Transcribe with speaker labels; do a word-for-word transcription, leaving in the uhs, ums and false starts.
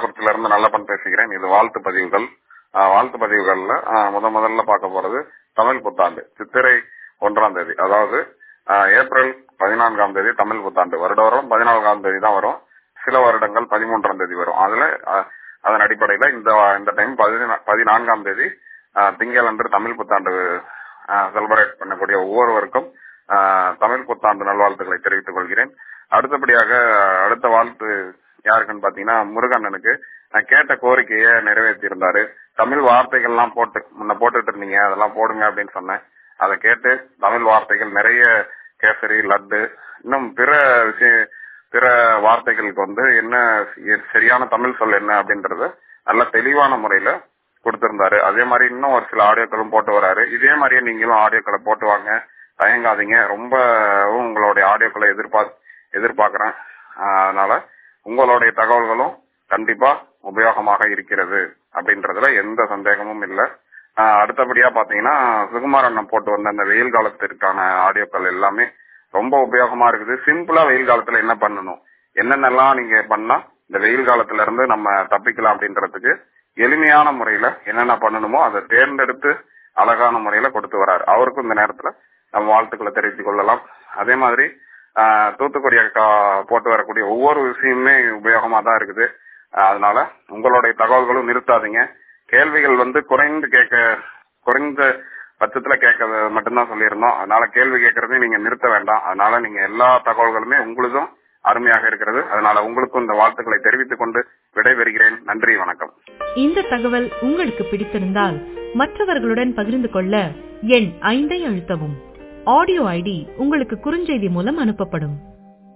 Speaker 1: கள்ளக்குறிச்சியில இருந்து நல்லப்பன் பேசுகிறேன். இது வாழ்த்து பதிவுகள். ஆஹ் வாழ்த்து பதிவுகள்ல ஆஹ் முத முதல்ல பார்க்க போறது தமிழ் புத்தாண்டு சித்திரை ஒன்றாம் தேதி, அதாவது ஆஹ் ஏப்ரல் பதினான்காம் தேதி தமிழ் புத்தாண்டு. வருட வருடம் பதினான்காம் தேதி தான் வரும். சில வருடங்கள் பதிமூன்றாம் தேதி வரும். அதுல ஆஹ் அதன் அடிப்படையில இந்த இந்த டைம் பதினான்காம் தேதி ஆஹ் திங்கள் அன்று தமிழ் புத்தாண்டு செலிப்ரேட் பண்ணக்கூடிய ஒவ்வொருவருக்கும் ஆஹ் தமிழ் புத்தாண்டு நல்வாழ்த்துக்களை தெரிவித்துக் கொள்கிறேன். அடுத்தபடியாக அடுத்த வாழ்த்து யாருக்குன்னு பாத்தீங்கன்னா முருகண்ணனுக்கு. நான் கேட்ட கோரிக்கையை நிறைவேற்றி இருந்தாரு. தமிழ் வார்த்தைகள் எல்லாம் போட்டு முன்ன போட்டுட்டு இருந்தீங்க, அதெல்லாம் போடுங்க அப்படின்னு சொன்னேன். அதை கேட்டு தமிழ் வார்த்தைகள் நிறைய கேசரி, லட்டு, இன்னும் பிற விஷய பிற வார்த்தைகளுக்கு வந்து என்ன சரியான தமிழ் சொல் என்ன அப்படின்றது நல்ல தெளிவான முறையில கொடுத்திருந்தாரு. அதே மாதிரி இன்னும் ஒரு சில ஆடியோக்களும் போட்டு வராரு. இதே மாதிரியே நீங்களும் ஆடியோக்களை போட்டு வாங்க, தயங்காதீங்க. ரொம்ப உங்களுடைய ஆடியோக்களை எதிர்பார்த்து எதிர்பார்க்கிறேன். அதனால உங்களுடைய தகவல்களும் கண்டிப்பா உபயோகமாக இருக்கிறது அப்படின்றதுல எந்த சந்தேகமும் இல்லை. அடுத்தபடியா பாத்தீங்கன்னா சுகுமார் அண்ணன் போட்டு வந்த அந்த வெயில் காலத்திற்கான ஆடியோக்கள் எல்லாமே ரொம்ப உபயோகமா இருக்குது. சிம்பிளா வெயில் காலத்துல என்ன பண்ணணும், என்னென்னலாம் நீங்க பண்ணா இந்த வெயில் காலத்துல இருந்து நம்ம தப்பிக்கலாம் அப்படின்றதுக்கு எளிமையான முறையில என்னென்ன பண்ணணுமோ அதை தேர்ந்தெடுத்து அழகான முறையில கொடுத்து வராரு. அவருக்கும் இந்த நேரத்துல நம்ம வாழ்த்துக்களை தெரிவித்துக் கொள்ளலாம். அதே மாதிரி ஆஹ் தூத்துக்குடி போட்டு வரக்கூடிய ஒவ்வொரு விஷயமுமே உபயோகமா தான் இருக்குது. அதனால உங்களுடைய தகவல்களும் நிறுத்தாதீங்க. கேள்விகள் வந்து குறைந்து கேட்க குறைந்த பட்சத்துல கேட்க மட்டும்தான் சொல்லியிருந்தோம். அதனால கேள்வி கேட்கறதையும் நீங்க நிறுத்த வேண்டாம். அதனால நீங்க எல்லா தகவல்களுமே உங்களுக்கும் அருமையாக இருக்கிறது. அதனால உங்களுக்கும் இந்த வாழ்த்துக்களை தெரிவித்துக் கொண்டு விடைபெறுகிறேன். நன்றி, வணக்கம்.
Speaker 2: இந்த தகவல் உங்களுக்கு பிடித்திருந்தால் மற்றவர்களுடன் பகிர்ந்து கொள்ள எண் ஐந்தை அழுத்தவும். ஆடியோ ஐடி உங்களுக்கு குறுஞ்செய்தி மூலம் அனுப்பப்படும்.